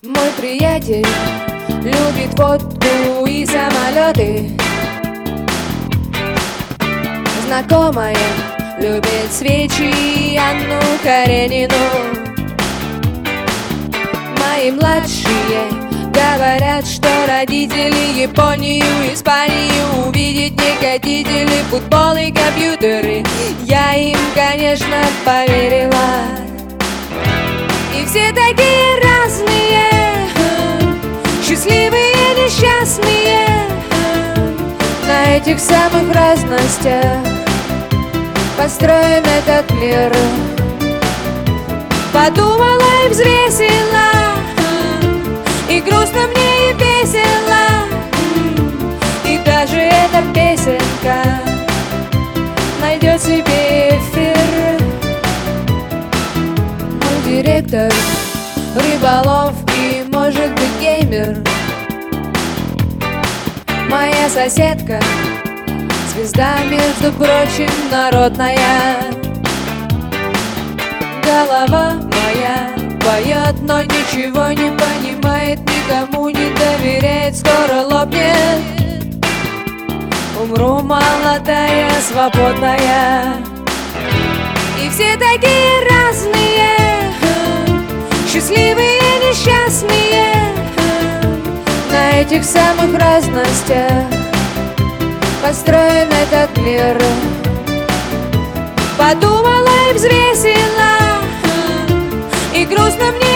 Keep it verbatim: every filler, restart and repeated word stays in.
Мой приятель любит водку и самолеты. Знакомая любит свечи и Анну Каренину. Мои младшие говорят, что родители Японию, Испанию увидеть не хотите ли, футбол и компьютеры. Я им, конечно, поверила. И все такие разные, счастливые, несчастные, на этих самых разностях построен этот мир. Подумала и взвесила, и грустно мне, и весело, и даже эта песенка найдет себе эфир. Мой директор рыболов и, может быть, геймер. Моя соседка звезда, между прочим, народная. Голова моя поет, но ничего не понимает, никому не доверяет, скоро лопнет. Умру молодая, свободная. И все такие разные, счастливые, несчастные, на этих самых разностях построен этот мир. Подумала и взвесила, и грустно мне,